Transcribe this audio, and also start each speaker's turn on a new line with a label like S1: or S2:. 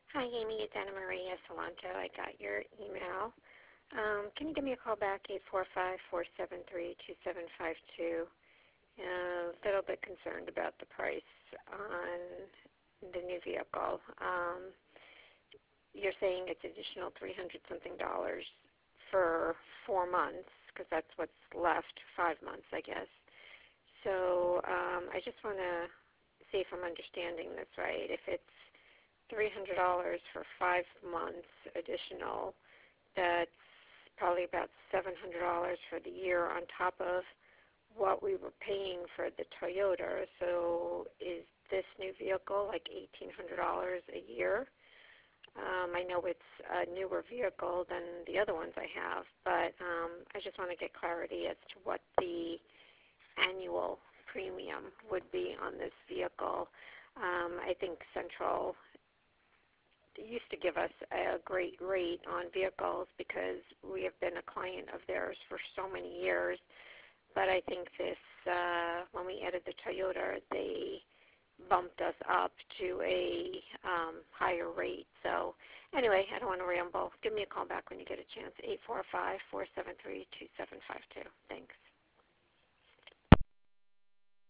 S1: Hi, Amy. It's Anna Maria Salanto. I got your email. Can you give me a call back, 845-473-2752? A little bit concerned about the price on the new vehicle. You're saying it's additional 300 something dollars for 4 months, because that's what's left, 5 months, I guess. So I just want to see if I'm understanding this right. If it's $300 for 5 months additional, that's probably about $700 for the year on top of what we were paying for the Toyota. So is this new vehicle like $1,800 a year? I know it's a newer vehicle than the other ones I have, but I just want to get clarity as to what the annual premium would be on this vehicle. I think Central used to give us a great rate on vehicles because we have been a client of theirs for so many years. But I think when we added the Toyota, they bumped us up to a higher rate. So anyway, I don't want to ramble. Give me a call back when you get a chance, 845-473-2752. Thanks.